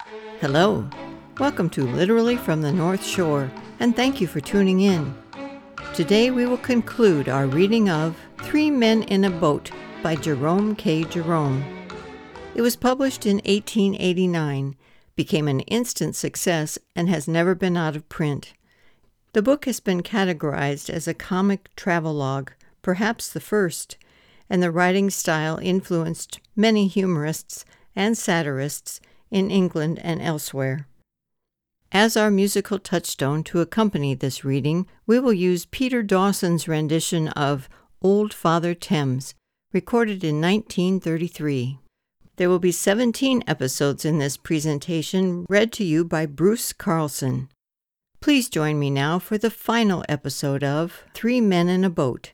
Hello, welcome to Literally from the North Shore, and thank you for tuning in. Today we will conclude our reading of Three Men in a Boat by Jerome K. Jerome. It was published in 1889, became an instant success, and has never been out of print. The book has been categorized as a comic travelogue, perhaps the first, and the writing style influenced many humorists and satirists in England and elsewhere. As our musical touchstone to accompany this reading, we will use Peter Dawson's rendition of Old Father Thames, recorded in 1933. There will be 17 episodes in this presentation, read to you by Bruce Carlson. Please join me now for the final episode of Three Men in a Boat.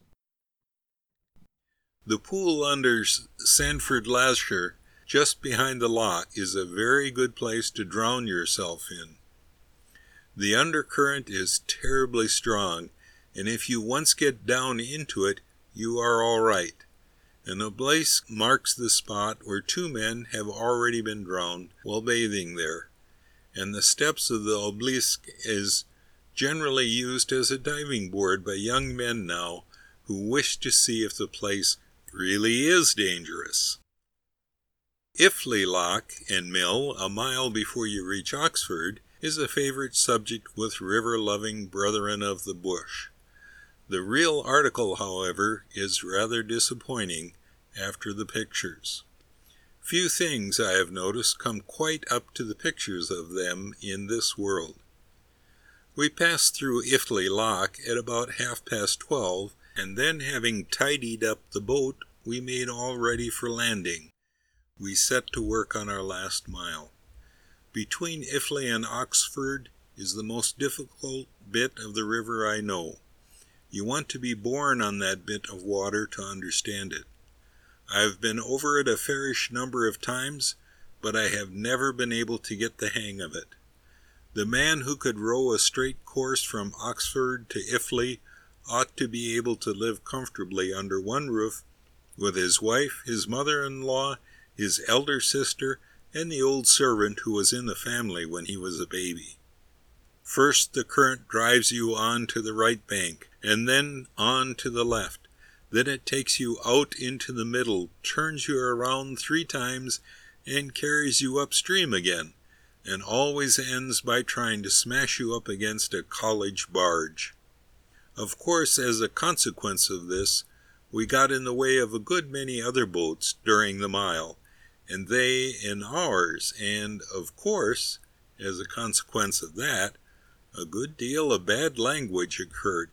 The pool under Sandford Lasher, just behind the lock, is a very good place to drown yourself in. The undercurrent is terribly strong, and if you once get down into it, you are all right. An obelisk marks the spot where two men have already been drowned while bathing there, and the steps of the obelisk is generally used as a diving board by young men now who wish to see if the place really is dangerous. Iffley Lock and Mill, a mile before you reach Oxford, is a favorite subject with river-loving brethren of the bush. The real article, however, is rather disappointing after the pictures. Few things, I have noticed, come quite up to the pictures of them in this world. We passed through Iffley Lock at about 12:30, and then, having tidied up the boat, we made all ready for landing. We set to work on our last mile. Between Iffley and Oxford is the most difficult bit of the river I know. You want to be born on that bit of water to understand it. I have been over it a fairish number of times, but I have never been able to get the hang of it. The man who could row a straight course from Oxford to Iffley ought to be able to live comfortably under one roof with his wife, his mother-in-law, his elder sister, and the old servant who was in the family when he was a baby. First the current drives you on to the right bank, and then on to the left. Then it takes you out into the middle, turns you around 3 times, and carries you upstream again, and always ends by trying to smash you up against a college barge. Of course, as a consequence of this, we got in the way of a good many other boats during the mile, and they in ours, and, of course, as a consequence of that, a good deal of bad language occurred.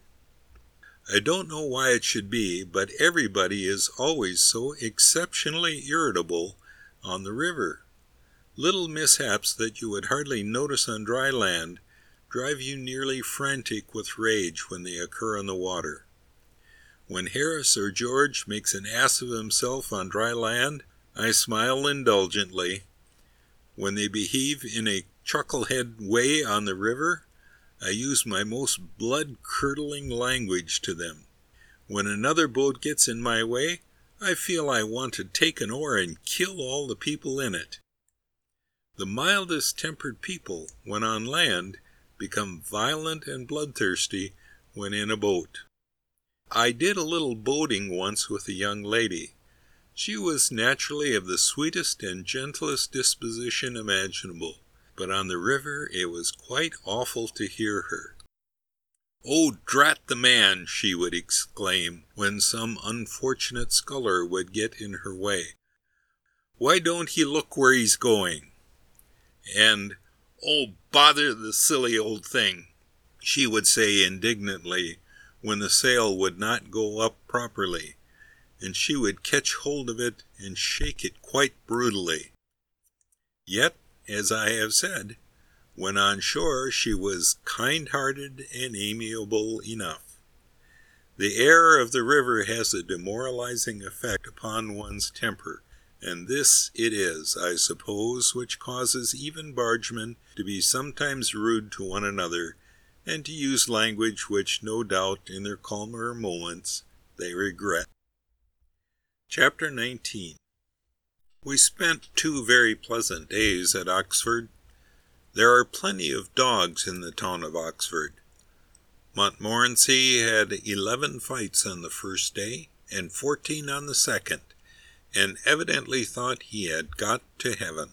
I don't know why it should be, but everybody is always so exceptionally irritable on the river. Little mishaps that you would hardly notice on dry land drive you nearly frantic with rage when they occur on the water. When Harris or George makes an ass of himself on dry land, I smile indulgently. When they behave in a chucklehead way on the river, I use my most blood-curdling language to them. When another boat gets in my way, I feel I want to take an oar and kill all the people in it. The mildest-tempered people, when on land, become violent and bloodthirsty when in a boat. I did a little boating once with a young lady. She was naturally of the sweetest and gentlest disposition imaginable, but on the river it was quite awful to hear her. "Oh, drat the man!" she would exclaim when some unfortunate sculler would get in her way. "Why don't he look where he's going?" And, "Oh, bother the silly old thing," she would say indignantly when the sail would not go up properly, and she would catch hold of it and shake it quite brutally. Yet, as I have said, when on shore she was kind-hearted and amiable enough. The air of the river has a demoralizing effect upon one's temper, and this it is, I suppose, which causes even bargemen to be sometimes rude to one another, and to use language which, no doubt, in their calmer moments, they regret. Chapter 19. We spent 2 very pleasant days at Oxford. There are plenty of dogs in the town of Oxford. Montmorency had 11 fights on the first day and 14 on the second, and evidently thought he had got to heaven.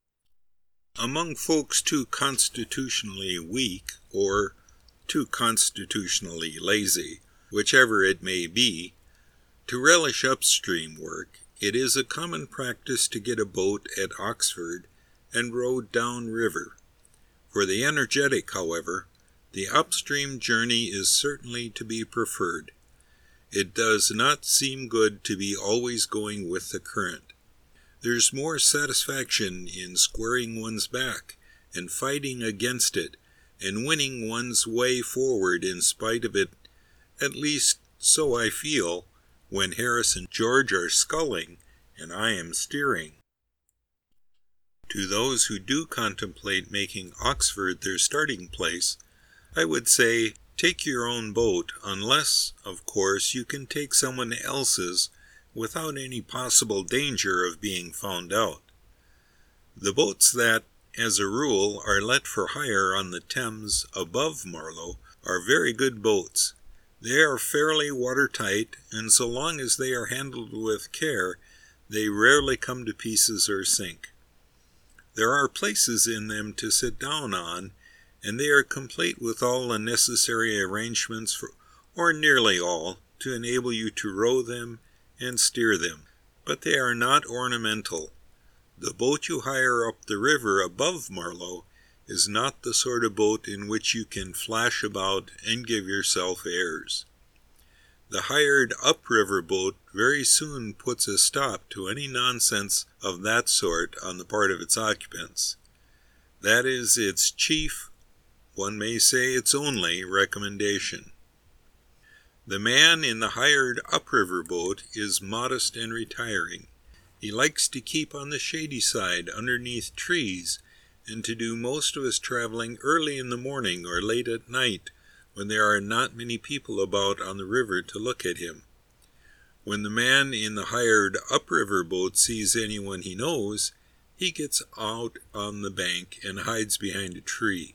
Among folks too constitutionally weak or too constitutionally lazy, whichever it may be, to relish upstream work, it is a common practice to get a boat at Oxford and row down river. For the energetic, however, the upstream journey is certainly to be preferred. It does not seem good to be always going with the current. There's more satisfaction in squaring one's back and fighting against it and winning one's way forward in spite of it, at least so I feel, when Harris and George are sculling and I am steering. To those who do contemplate making Oxford their starting place, I would say take your own boat, unless, of course, you can take someone else's without any possible danger of being found out. The boats that, as a rule, are let for hire on the Thames above Marlow are very good boats. They are fairly watertight, and so long as they are handled with care, they rarely come to pieces or sink. There are places in them to sit down on, and they are complete with all the necessary arrangements, or nearly all, to enable you to row them and steer them. But they are not ornamental. The boat you hire up the river above Marlow is not the sort of boat in which you can flash about and give yourself airs. The hired upriver boat very soon puts a stop to any nonsense of that sort on the part of its occupants. That is its chief, one may say its only, recommendation. The man in the hired upriver boat is modest and retiring. He likes to keep on the shady side underneath trees and to do most of his traveling early in the morning or late at night, when there are not many people about on the river to look at him. When the man in the hired upriver boat sees anyone he knows, he gets out on the bank and hides behind a tree.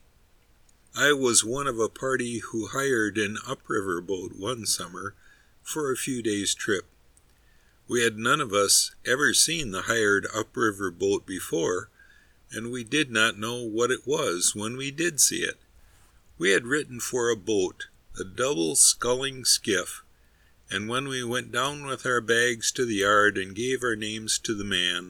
I was one of a party who hired an upriver boat one summer for a few days' trip. We had none of us ever seen the hired upriver boat before, and we did not know what it was when we did see it. We had written for a boat, a double sculling skiff, and when we went down with our bags to the yard and gave our names to the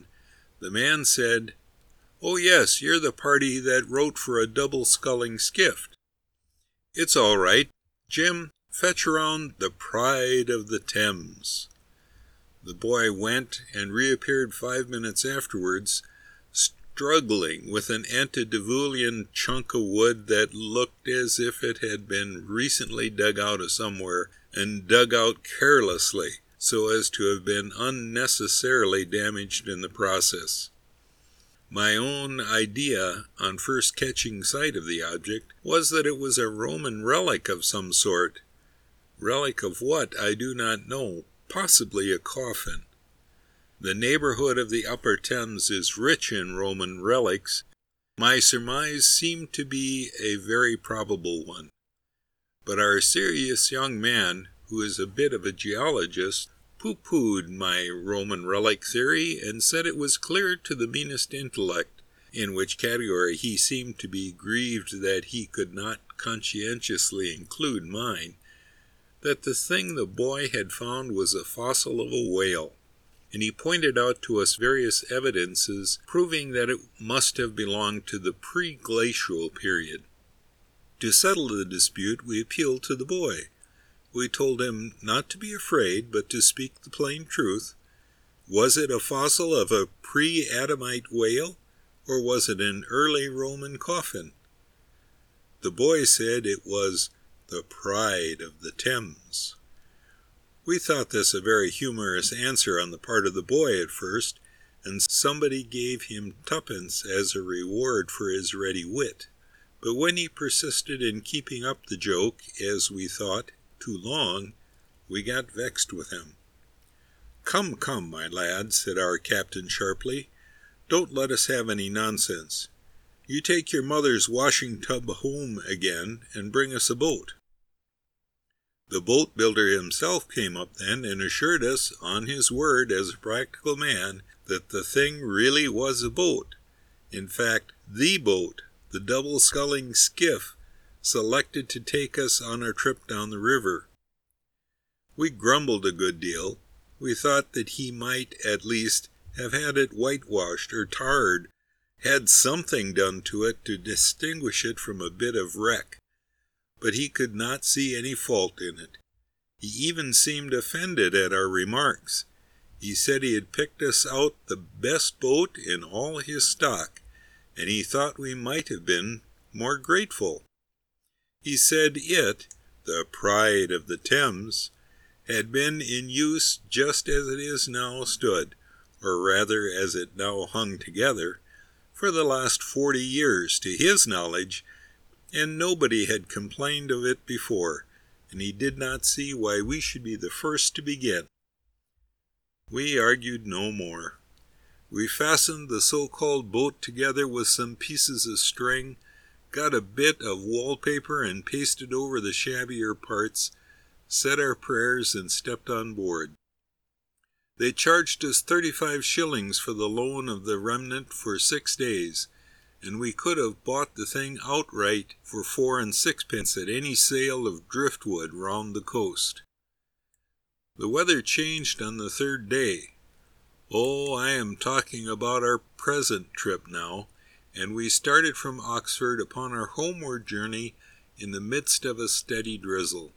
man said, "Oh yes, you're the party that wrote for a double sculling skiff. It's all right. Jim, fetch around the Pride of the Thames." The boy went and reappeared 5 minutes afterwards, struggling with an antediluvian chunk of wood that looked as if it had been recently dug out of somewhere and dug out carelessly so as to have been unnecessarily damaged in the process. My own idea, on first catching sight of the object, was that it was a Roman relic of some sort. Relic of what, I do not know, possibly a coffin. The neighborhood of the Upper Thames is rich in Roman relics. My surmise seemed to be a very probable one. But our serious young man, who is a bit of a geologist, pooh-poohed my Roman relic theory and said it was clear to the meanest intellect, in which category he seemed to be grieved that he could not conscientiously include mine, that the thing the boy had found was a fossil of a whale, and he pointed out to us various evidences proving that it must have belonged to the pre-glacial period. To settle the dispute, we appealed to the boy. We told him not to be afraid, but to speak the plain truth. Was it a fossil of a pre-Adamite whale, or was it an early Roman coffin? The boy said it was the Pride of the Thames. We thought this a very humorous answer on the part of the boy at first, and somebody gave him 2pence as a reward for his ready wit. But when he persisted in keeping up the joke, as we thought, too long, we got vexed with him. "Come, my lad," said our captain sharply, "don't let us have any nonsense. You take your mother's washing tub home again and bring us a boat." The boat builder himself came up then and assured us, on his word as a practical man, that the thing really was a boat. In fact, the boat, the double-sculling skiff, selected to take us on our trip down the river. We grumbled a good deal. We thought that he might, at least, have had it whitewashed or tarred, had something done to it to distinguish it from a bit of wreck. But he could not see any fault in it. He even seemed offended at our remarks. He said he had picked us out the best boat in all his stock, and he thought we might have been more grateful. He said it, the pride of the Thames, had been in use just as it is now stood, or rather as it now hung together, for the last 40 years to his knowledge, and nobody had complained of it before, and he did not see why we should be the first to begin. We argued no more. We fastened the so-called boat together with some pieces of string, got a bit of wallpaper and pasted over the shabbier parts, said our prayers, and stepped on board. They charged us 35 shillings for the loan of the remnant for 6 days, and we could have bought the thing outright for 4 and 6pence at any sale of driftwood round the coast. The weather changed on the 3rd day. Oh, I am talking about our present trip now, and we started from Oxford upon our homeward journey in the midst of a steady drizzle.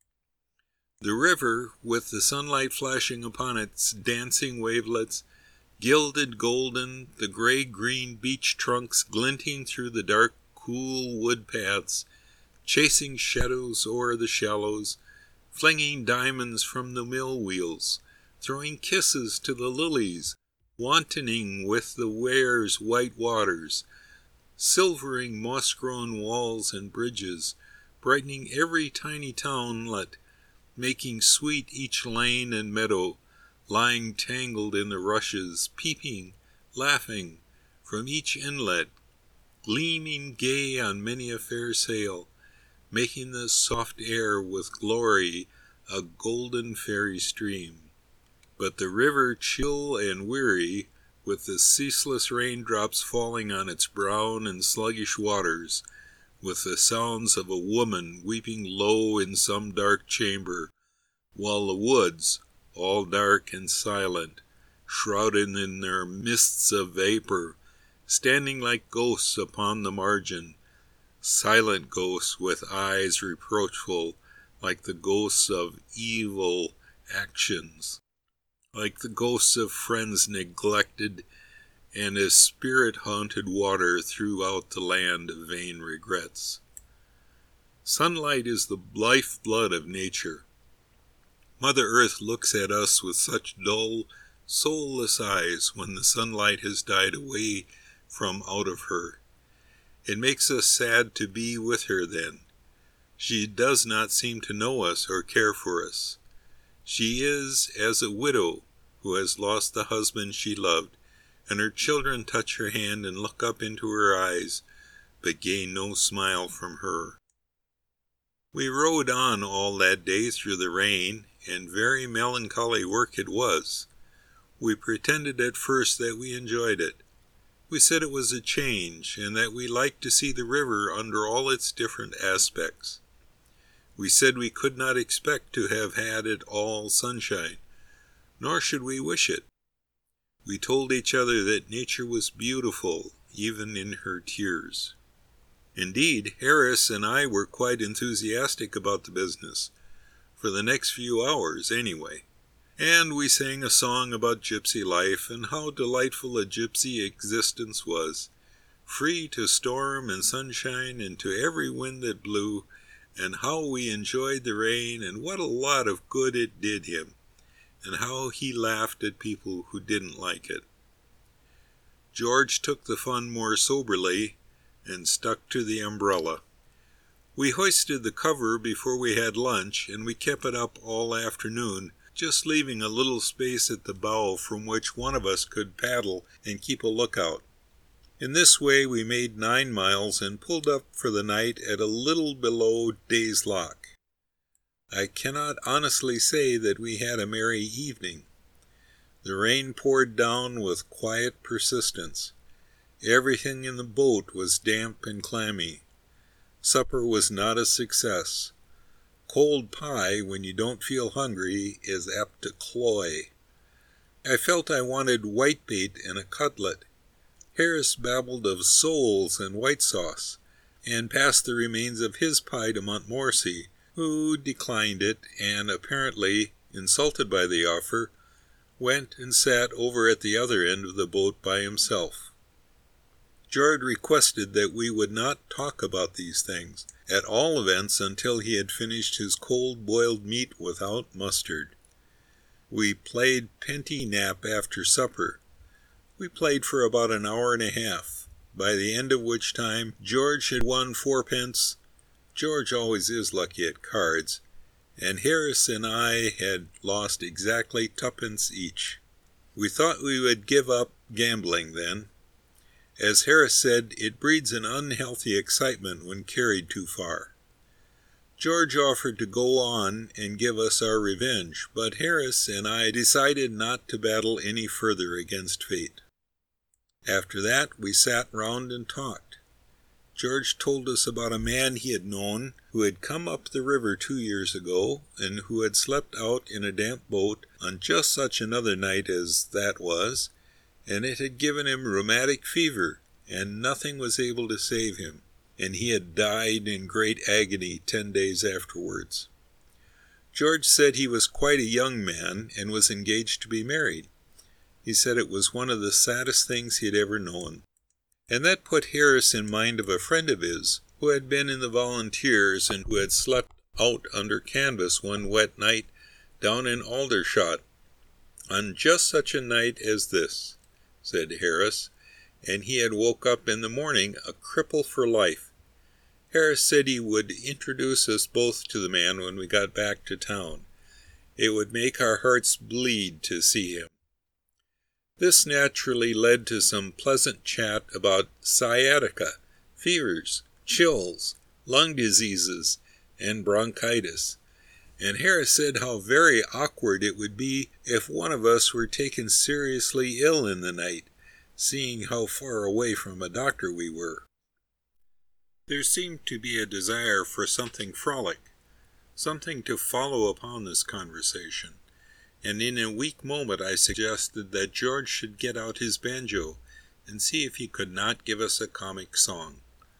The river, with the sunlight flashing upon its dancing wavelets, gilded golden, the gray-green beech trunks glinting through the dark, cool wood paths, chasing shadows o'er the shallows, flinging diamonds from the mill wheels, throwing kisses to the lilies, wantoning with the Wear's white waters, silvering moss-grown walls and bridges, brightening every tiny townlet, making sweet each lane and meadow, lying tangled in the rushes, peeping, laughing, from each inlet, gleaming gay on many a fair sail, making the soft air with glory a golden fairy stream. But the river chill and weary, with the ceaseless raindrops falling on its brown and sluggish waters, with the sounds of a woman weeping low in some dark chamber, while the woods, all dark and silent, shrouded in their mists of vapor, standing like ghosts upon the margin, silent ghosts with eyes reproachful, like the ghosts of evil actions, like the ghosts of friends neglected, and as spirit-haunted water throughout the land of vain regrets. Sunlight is the life-blood of nature. Mother Earth looks at us with such dull, soulless eyes when the sunlight has died away from out of her. It makes us sad to be with her then. She does not seem to know us or care for us. She is as a widow who has lost the husband she loved, and her children touch her hand and look up into her eyes, but gain no smile from her. We rode on all that day through the rain, and very melancholy work it was. We pretended at first that we enjoyed it. We said it was a change, and that we liked to see the river under all its different aspects. We said we could not expect to have had it all sunshine, nor should we wish it. We told each other that nature was beautiful, even in her tears. Indeed, Harris and I were quite enthusiastic about the business, for the next few hours anyway. And we sang a song about gypsy life and how delightful a gypsy existence was, free to storm and sunshine and to every wind that blew, and how we enjoyed the rain and what a lot of good it did him, and how he laughed at people who didn't like it. George took the fun more soberly and stuck to the umbrella. We hoisted the cover before we had lunch, and we kept it up all afternoon, just leaving a little space at the bow from which one of us could paddle and keep a lookout. In this way we made 9 miles and pulled up for the night at a little below Day's Lock. I cannot honestly say that we had a merry evening. The rain poured down with quiet persistence. Everything in the boat was damp and clammy. Supper was not a success. Cold pie, when you don't feel hungry, is apt to cloy. I felt I wanted whitebait and a cutlet. Harris babbled of soles and white sauce, and passed the remains of his pie to Montmorency, who declined it, and apparently, insulted by the offer, went and sat over at the other end of the boat by himself. George requested that we would not talk about these things, at all events until he had finished his cold boiled meat without mustard. We played penty nap after supper. We played for about an hour and a half, by the end of which time George had won 4d. George always is lucky at cards, and Harris and I had lost exactly 2d each. We thought we would give up gambling then. As Harris said, it breeds an unhealthy excitement when carried too far. George offered to go on and give us our revenge, but Harris and I decided not to battle any further against fate. After that, we sat round and talked. George told us about a man he had known who had come up the river 2 years ago and who had slept out in a damp boat on just such another night as that was, and it had given him rheumatic fever, and nothing was able to save him, and he had died in great agony 10 days afterwards. George said he was quite a young man and was engaged to be married. He said it was one of the saddest things he had ever known. And that put Harris in mind of a friend of his who had been in the volunteers and who had slept out under canvas one wet night down in Aldershot, on just such a night as this, said Harris, and he had woke up in the morning a cripple for life. Harris said he would introduce us both to the man when we got back to town. It would make our hearts bleed to see him. This naturally led to some pleasant chat about sciatica, fevers, chills, lung diseases, and bronchitis, and Harris said how very awkward it would be if one of us were taken seriously ill in the night, seeing how far away from a doctor we were. There seemed to be a desire for something frolic, something to follow upon this conversation, and in a weak moment I suggested that George should get out his banjo and see if he could not give us a comic song.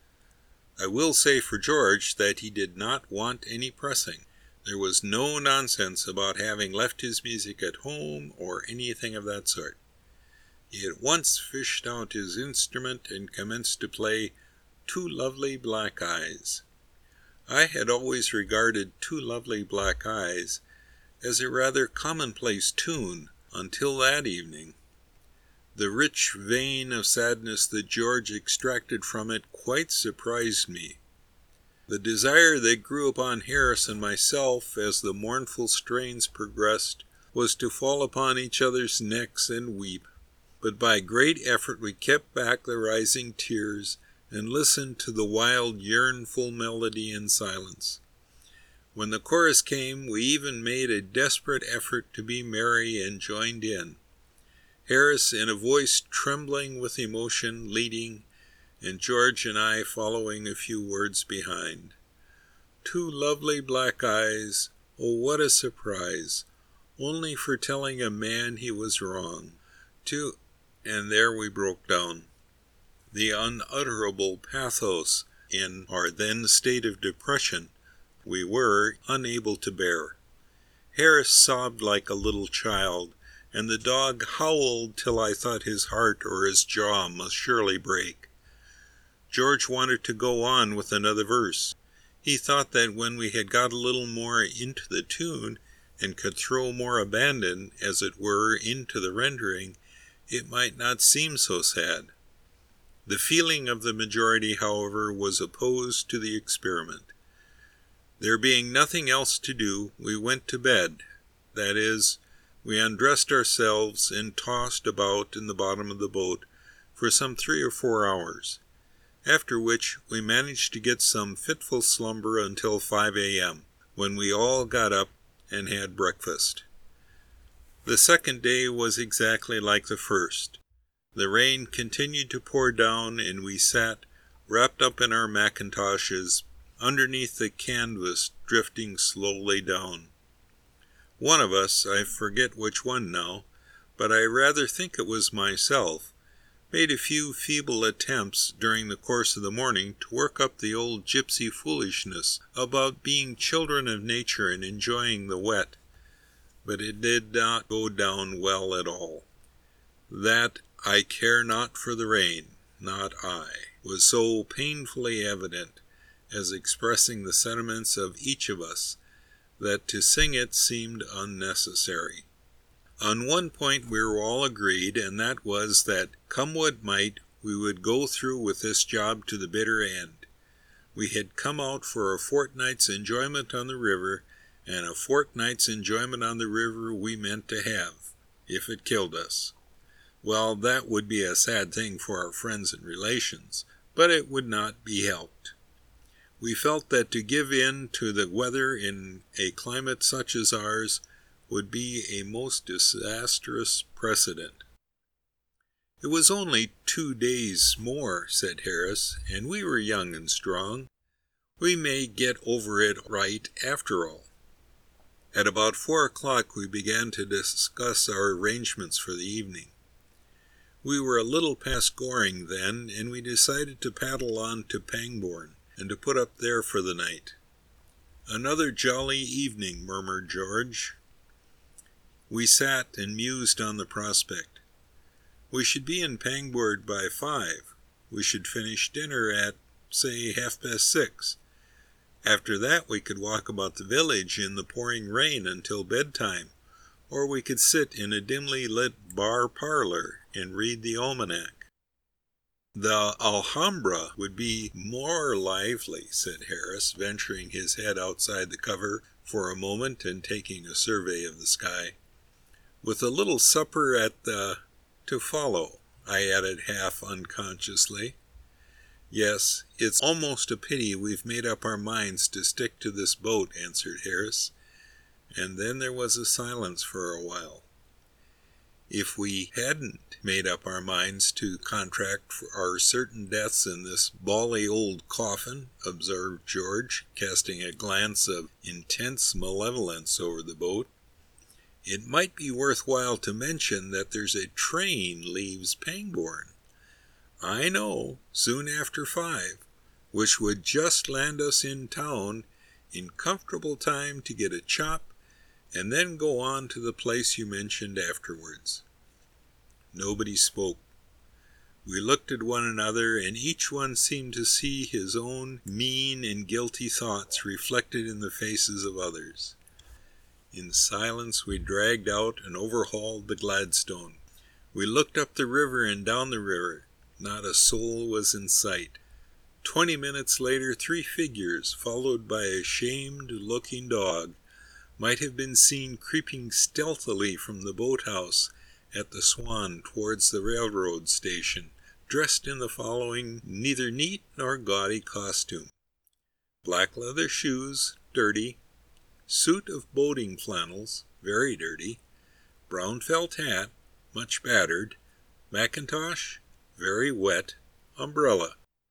I will say for George that he did not want any pressing. There was no nonsense about having left his music at home or anything of that sort. He at once fished out his instrument and commenced to play Two Lovely Black Eyes. I had always regarded Two Lovely Black Eyes as a rather commonplace tune until that evening. The rich vein of sadness that George extracted from it quite surprised me. The desire that grew upon Harris and myself as the mournful strains progressed was to fall upon each other's necks and weep, but by great effort we kept back the rising tears and listened to the wild, yearnful melody in silence. When the chorus came, we even made a desperate effort to be merry and joined in. Harris, in a voice trembling with emotion, leading, and George and I following a few words behind. Two lovely black eyes, oh what a surprise, only for telling a man he was wrong. And there we broke down. The unutterable pathos in our then state of depression we were unable to bear. Harris sobbed like a little child, and the dog howled till I thought his heart or his jaw must surely break. George wanted to go on with another verse. He thought that when we had got a little more into the tune, and could throw more abandon, as it were, into the rendering, it might not seem so sad. The feeling of the majority, however, was opposed to the experiment. There being nothing else to do, we went to bed. That is, we undressed ourselves and tossed about in the bottom of the boat for some 3 or 4 hours, after which we managed to get some fitful slumber until 5 a.m., when we all got up and had breakfast. The second day was exactly like the first. The rain continued to pour down, and we sat, wrapped up in our mackintoshes, underneath the canvas drifting slowly down. One of us, I forget which one now, but I rather think it was myself, made a few feeble attempts during the course of the morning to work up the old gypsy foolishness about being children of nature and enjoying the wet, but it did not go down well at all. That "I care not for the rain, not I," was so painfully evident, as expressing the sentiments of each of us, that to sing it seemed unnecessary. On one point we were all agreed, and that was that, come what might, we would go through with this job to the bitter end. We had come out for a fortnight's enjoyment on the river, and a fortnight's enjoyment on the river we meant to have, if it killed us. Well, that would be a sad thing for our friends and relations, but it would not be helped. We felt that to give in to the weather in a climate such as ours would be a most disastrous precedent. "It was only 2 days more," said Harris, "and we were young and strong. We may get over it right after all." At about 4 o'clock we began to discuss our arrangements for the evening. We were a little past Goring then, and we decided to paddle on to Pangbourne, and to put up there for the night. "Another jolly evening," murmured George. We sat and mused on the prospect. We should be in Pangbourne by 5. We should finish dinner at, say, 6:30. After that we could walk about the village in the pouring rain until bedtime, or we could sit in a dimly lit bar parlor and read the almanac. "The Alhambra would be more lively," said Harris, venturing his head outside the cover for a moment and taking a survey of the sky. "With a little supper at the to follow," I added half unconsciously. "Yes, it's almost a pity we've made up our minds to stick to this boat," answered Harris, and then there was a silence for a while. "If we hadn't made up our minds to contract for our certain deaths in this bally old coffin," observed George, casting a glance of intense malevolence over the boat, "it might be worthwhile to mention that there's a train leaves Pangbourne. I know, soon after 5, which would just land us in town in comfortable time to get a chop, and then go on to the place you mentioned afterwards." Nobody spoke. We looked at one another, and each one seemed to see his own mean and guilty thoughts reflected in the faces of others. In silence we dragged out and overhauled the Gladstone. We looked up the river and down the river. Not a soul was in sight. 20 minutes later 3 figures, followed by a shamed-looking dog, might have been seen creeping stealthily from the boathouse at the Swan towards the railroad station, dressed in the following neither neat nor gaudy costume: black leather shoes, dirty; suit of boating flannels, very dirty; brown felt hat, much battered; mackintosh, very wet; umbrella.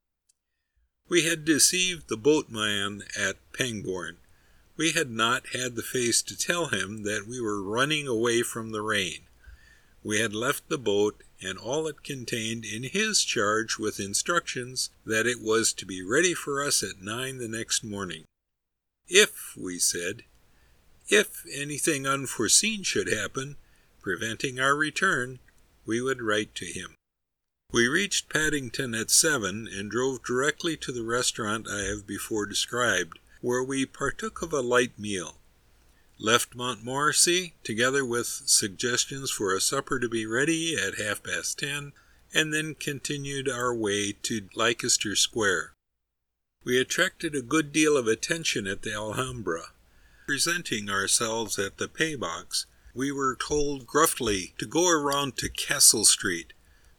We had deceived the boatman at Pangbourne. We had not had the face to tell him that we were running away from the rain. We had left the boat and all it contained in his charge, with instructions that it was to be ready for us at 9 the next morning. "If," we said, "if anything unforeseen should happen, preventing our return, we would write to him." We reached Paddington at 7 and drove directly to the restaurant I have before described, where we partook of a light meal. Left Montmorency, together with suggestions for a supper to be ready at 10:30, and then continued our way to Leicester Square. We attracted a good deal of attention at the Alhambra. Presenting ourselves at the pay box, we were told gruffly to go around to Castle Street,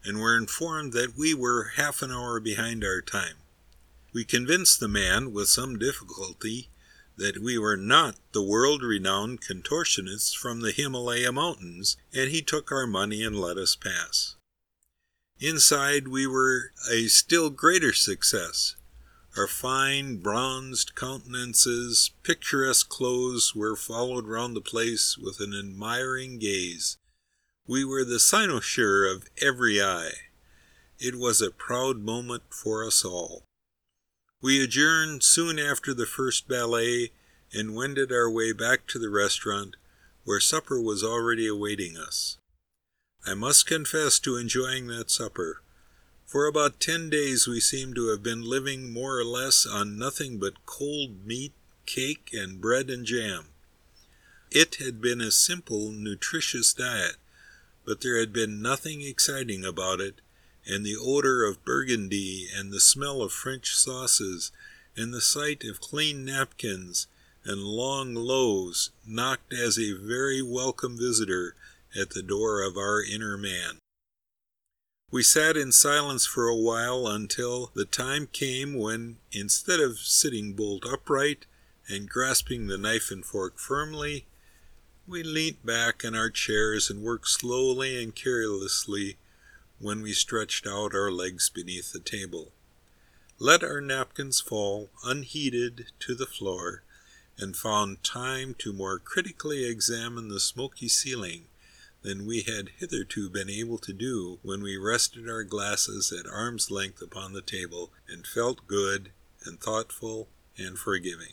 and were informed that we were half an hour behind our time. We convinced the man, with some difficulty, that we were not the world-renowned contortionists from the Himalaya mountains, and he took our money and let us pass. Inside, we were a still greater success. Our fine, bronzed countenances, picturesque clothes were followed round the place with an admiring gaze. We were the cynosure of every eye. It was a proud moment for us all. We adjourned soon after the first ballet and wended our way back to the restaurant, where supper was already awaiting us. I must confess to enjoying that supper. For about 10 days we seemed to have been living more or less on nothing but cold meat, cake, and bread and jam. It had been a simple, nutritious diet, but there had been nothing exciting about it, and the odor of burgundy and the smell of French sauces and the sight of clean napkins and long loaves knocked as a very welcome visitor at the door of our inner man. We sat in silence for a while until the time came when, instead of sitting bolt upright and grasping the knife and fork firmly, we leant back in our chairs and worked slowly and carelessly when we stretched out our legs beneath the table, let our napkins fall unheeded to the floor, and found time to more critically examine the smoky ceiling than we had hitherto been able to do when we rested our glasses at arm's length upon the table and felt good and thoughtful and forgiving.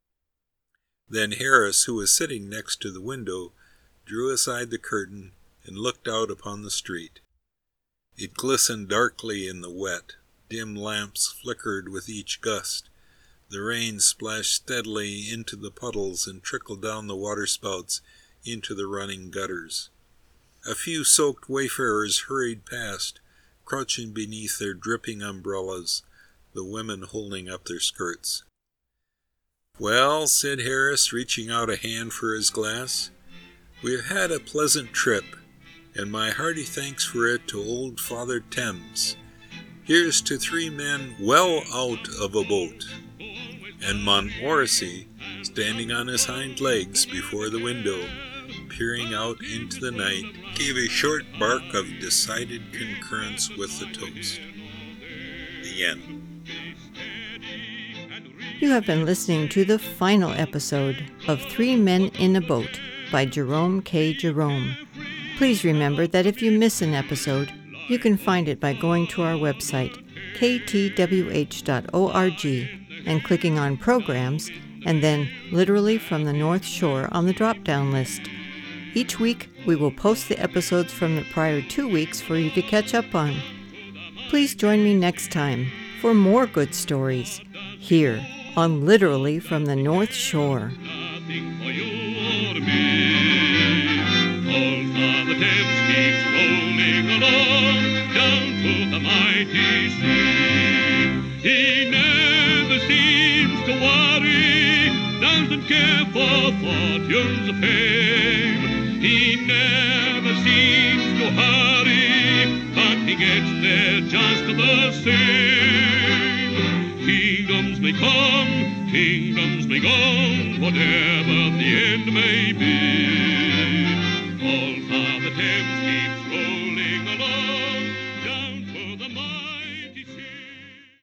Then Harris, who was sitting next to the window, drew aside the curtain and looked out upon the street. It glistened darkly in the wet. Dim lamps flickered with each gust. The rain splashed steadily into the puddles and trickled down the waterspouts into the running gutters. A few soaked wayfarers hurried past, crouching beneath their dripping umbrellas, the women holding up their skirts. "Well," said Harris, reaching out a hand for his glass, "we have had a pleasant trip, and my hearty thanks for it to old Father Thames. Here's to 3 men well out of a boat." And Montmorency, standing on his hind legs before the window, peering out into the night, gave a short bark of decided concurrence with the toast. The end. You have been listening to the final episode of 3 Men in a Boat by Jerome K. Jerome. Please remember that if you miss an episode, you can find it by going to our website, ktwh.org, and clicking on Programs, and then Literally from the North Shore on the drop-down list. Each week, we will post the episodes from the prior 2 weeks for you to catch up on. Please join me next time for more good stories here on Literally from the North Shore. Old Father Thames keeps rolling along down to the mighty sea. He never seems to worry, doesn't care for fortunes of fame. He never seems to hurry, but he gets there just the same. Kingdoms may come, kingdoms may go, whatever the end may be. Old Father Thames